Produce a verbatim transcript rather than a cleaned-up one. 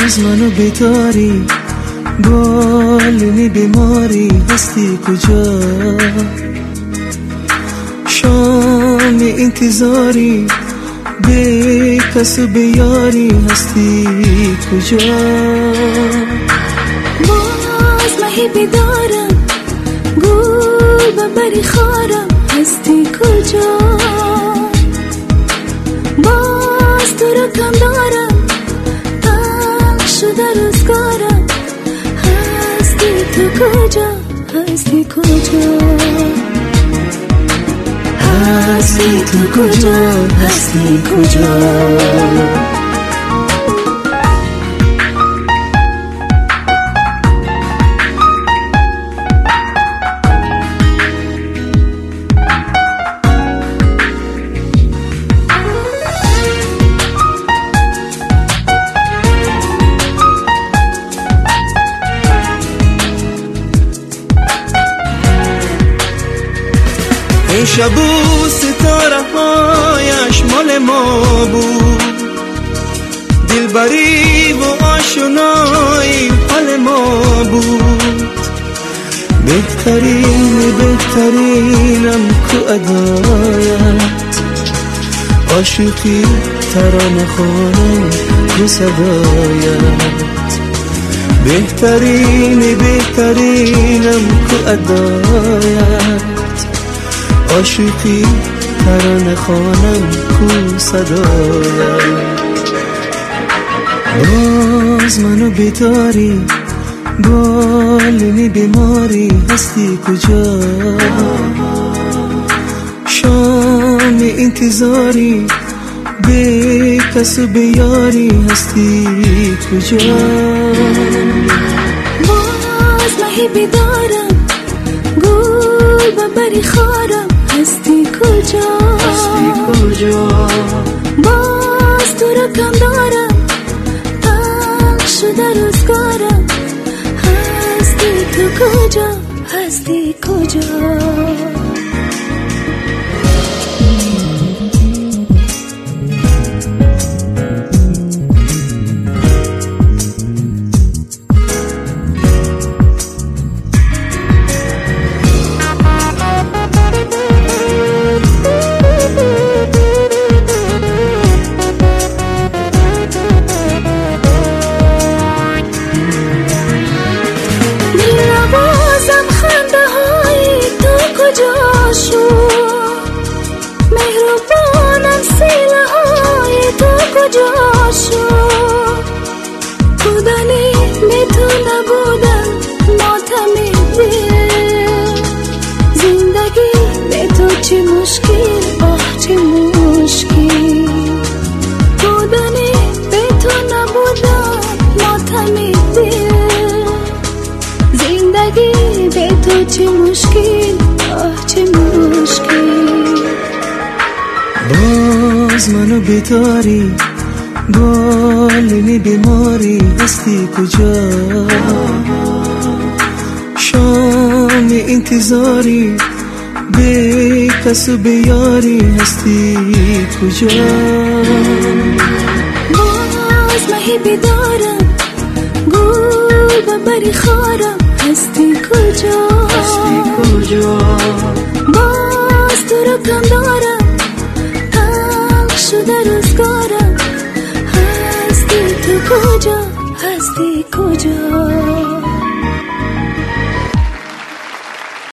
باز منو بیداری، بالینی بیماری، هستی کجا؟ شام انتظاری، بی کس و بیاری، هستی کجا؟ باز مهی بیدارم، گل ببری خارم، هستی کجا؟ باز تو رو کم دارم، تلخ شده روزگارم، هستی تو کجا؟ هستی کجا؟ هستی تو کجا؟ هستی کجا؟ این شب و ستاره هایش مال ما بود، دلبری و آشنایی حال ما بود. بهترین بهترینم که ادایت، عاشقی ترانه خوانم که صدایت. بهترین بهترینم که ادایت، عاشقی ترانه خوانم کو صدایت. باز منو بیداری، بالینی بیماری، هستی کجا؟ شام انتظاری، بی کس و بیاری، هستی کجا؟ باز مهی بیدارم، گل ببری خارم، هستی کجا؟ هستی کجا؟ باز تو رو کم دارم، تلخ شده روزگارم، هستی تو کجا؟ هستی کجا؟ مهربانم سیله های تو کجا شد؟ بودنی بی تو نبودن ماتمی دل، زندگی بی تو چی مشکل، آه چی مشکل. بودنی بی تو نبودن ماتمی دل، زندگی بی تو چی مشکل، آه چی مشکل. باز منو بیداری، بالینی بیماری، هستی کجا؟ شام انتظاری، بی کس و بیاری، هستی کجا؟ باز مهی بیدارم، گل ببری خارم، هستی کجا؟ هستی کجا؟ باز تو رو کم دارم، تلخ شده روزگارم، هستی تو کجا؟ هستی کجا؟